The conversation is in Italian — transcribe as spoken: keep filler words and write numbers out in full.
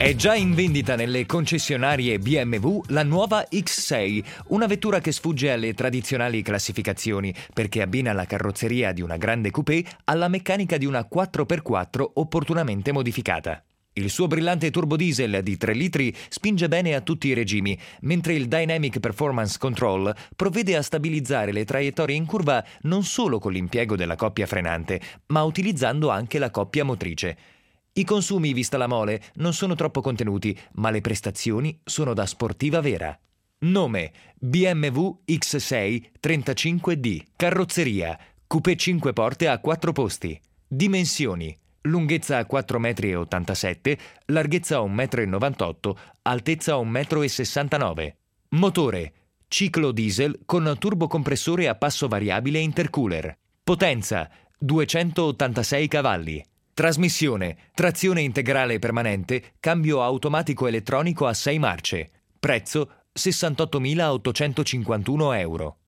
È già in vendita nelle concessionarie B M W la nuova X sei, una vettura che sfugge alle tradizionali classificazioni perché abbina la carrozzeria di una grande coupé alla meccanica di una quattro per quattro opportunamente modificata. Il suo brillante turbodiesel di tre litri spinge bene a tutti i regimi, mentre il Dynamic Performance Control provvede a stabilizzare le traiettorie in curva non solo con l'impiego della coppia frenante, ma utilizzando anche la coppia motrice. I consumi, vista la mole, non sono troppo contenuti, ma le prestazioni sono da sportiva vera. Nome: B M W X sei trentacinque D. Carrozzeria: coupé cinque porte a quattro posti. Dimensioni: lunghezza quattro virgola ottantasette metri, larghezza un virgola novantotto metri, altezza un virgola sessantanove metri. Motore: ciclo diesel con turbocompressore a passo variabile intercooler. Potenza: duecentottantasei cavalli. Trasmissione: trazione integrale permanente, cambio automatico elettronico a sei marce. Prezzo: sessantottomilaottocentocinquantuno euro.